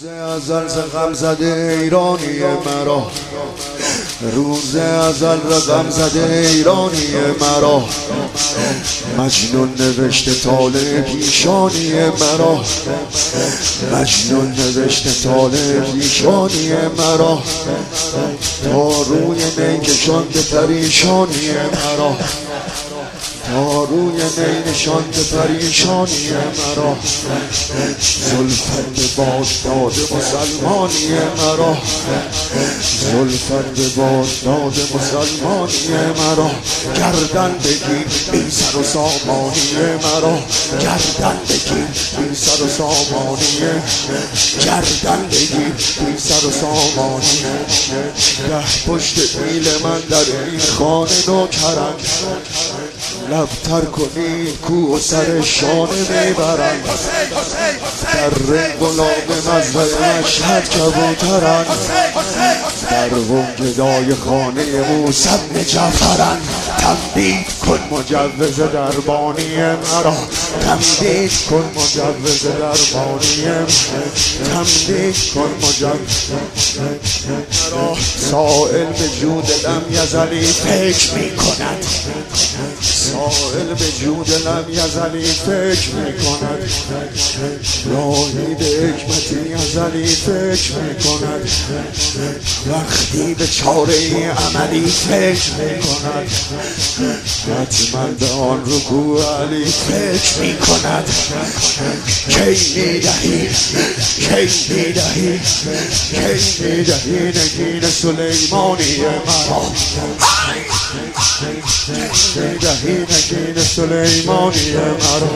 روز ازل ز غم زده ایرانی مرا، روز ازل ز غم زده ایرانی مرا، مجنون نوشته طالع پیشانی مرا، مجنون نوشته طالع پیشانی مرا، تا روی نی کشانده پریشانی مرا، تا روی نی نشانده پریشانی مرا، زلفت به باد داد مسلمانی مرا، زلفت به باد داد مسلمانی مرا، گردن بگیر بی سر و سامانی مرا، گردن بگیر بی سر و سامانی، گردن بگیر بی سر و سامانی، ده پشت پیل من در این خانه نوکرند، لبتر کنید کو و سر شانه میبرند، در رنگ و لاب مزرعه مشهد کبوترند، در گدای خانه موسی بن جعفرند، تمدید کن مجوز دربانی مرا، تمدید کن مجوز دربانی، تمدید کن مجوز مرا، سائل به جود لم یزلی فکر میکند، سائل به جود لم یزلی فکر میکند، راهی به حکمتی ازلی فکر میکند، وقتی به چاره عملی فکر میکند، حتما به آن رکوع علی فکر میکند، کی میدهی کی میدهی کی میدهی نگین سلیمانی مرا، میدهی نگین سلیمانی مرا،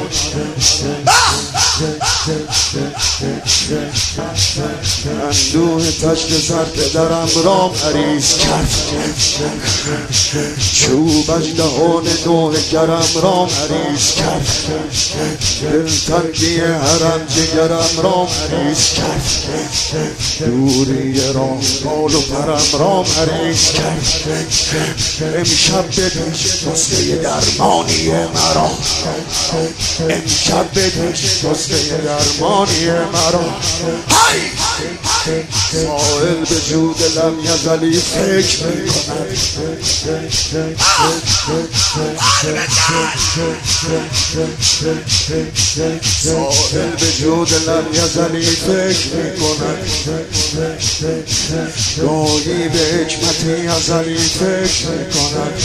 اندوه تشت سر پدرم رام عریض کرد، چوبش دهان نوح کرم رام عریض کرد، دلتنگی حرم جگرم رام عریض کرد، دوری رام بال و پرم رام عریض کرد، امشب بدیش نسخه درمانی مرا، امشب بدیش نسخه درمانی مرا، سائل به جود لم یزلی فکر میکند، سائل به جود لم یزلی فکر میکند، گاهی به حکمتی ازلی فکر میکند،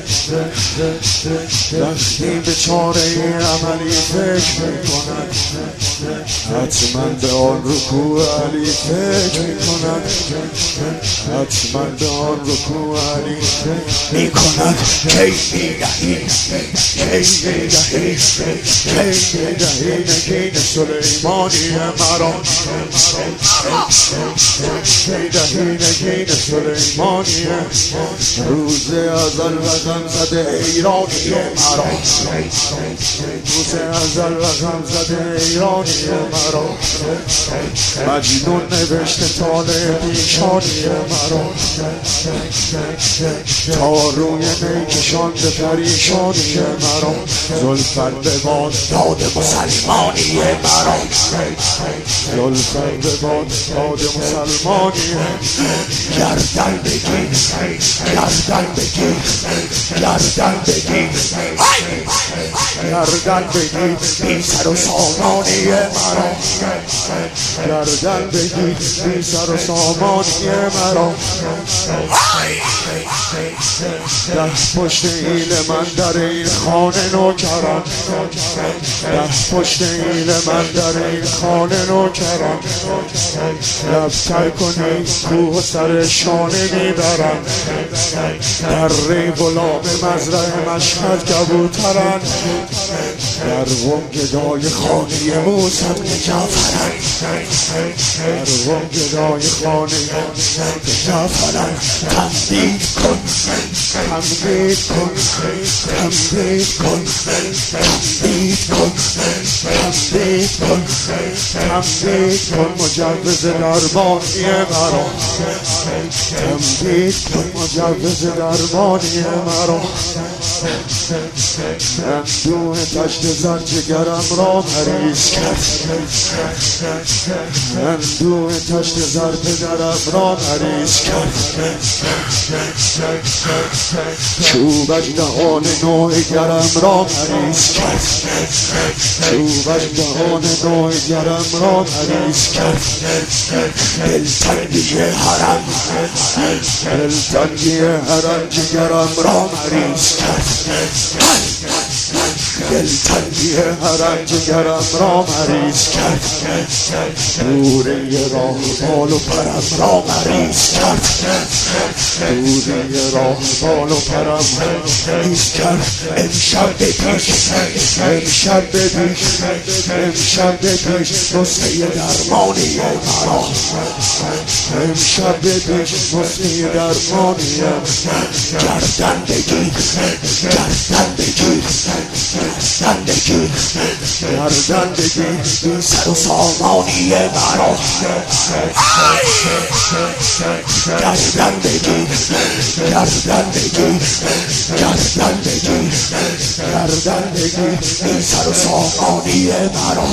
وقتی به چاره عملی فکر میکند، حتما به آن رکوع علی فکر میکند، حتما به آن رکوع علی میکند، کی میدهی کی میدهی کی میدهی نگین سلیمانی مرا، میدهی نگین سلیمانی، روز ازل و غم زده ایرانی مرا، روز ازل و غم زده ایرانی مرا، مجنون نوشته طالع پیشانی مرا، تا روی نی کشانده پریشانی مرا، زلفت به باد داد مسلمانی مرا، زلفت به باد داد مسلمانی، گردن بگیر گردن بگیر گردن بگیر گردن بگیر بی سر و سامانی مرا، گردن بگیر بی سر و سامانی مرا، ده پشت ایل من در این خانه نوکرم، ده پشت ایل من در این خانه نوکرم، لبتر کنی کوه و سر شانه میبرم، در ری غلام مزرعه مشهد کبوترند، در گدای خانه موسی بن جعفرند، در گدای خانه جعفرند، تمدید کن تمدید کن تمدید کن تمدید کن تمدید کن تمدید کن مجوز دربانی مرا، تمدید کن مجوز دربانی مرا، اندوه تشت زنجگرم را مریض کرد اندوه تشت زرپدرم را مریض کرد چوبک دهان نوعگرم را مریض کرد چوبک دهان نوعگرم را مریض کرد دلتنگی حرم دلتنگی حرم جگرم را مریض کرد دلتنگی حرم جگرم را مریض کرد دوره راه بال و پرم را مریض کرد دوره راه بال و پرم مریض کرد امشب به پیش امشب به پیش امشب به پیش نسخه درمانی مرا امشب به پیش نسخه درمانی گردن بگیر گردن بگیر گردن بگیر گردن بگیر این سر و سامانی مرا گردن بگیر گردن بگیر گردن بگیر گردن بگیر این سر و سامانی مرا